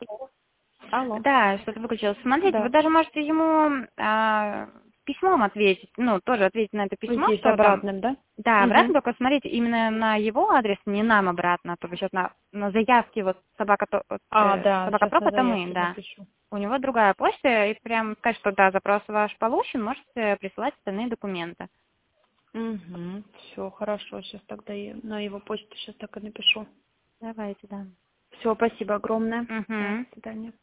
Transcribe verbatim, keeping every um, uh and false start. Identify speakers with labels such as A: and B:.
A: Алло.
B: Да, что-то выключилось. Смотрите, вы
A: Да.
B: даже можете ему а, письмом ответить, ну, тоже ответить на это письмо,
A: Здесь
B: что там,
A: обратным, да?
B: да, обратно,
A: Угу.
B: только смотрите, именно на его адрес, не нам обратно, а то вы сейчас на, на заявке, вот собака, то, вот,
A: А,
B: э,
A: да,
B: собака
A: сейчас
B: проб,
A: на
B: это мы,
A: заявке
B: да.
A: напишу.
B: У него другая почта, и прям сказать, что да, запрос ваш получен, можете присылать остальные документы.
A: Угу. Все, хорошо. Сейчас тогда я на его почту сейчас так и напишу.
B: Давайте, да.
A: Все, спасибо огромное. Да,
B: Угу.
A: до свидания.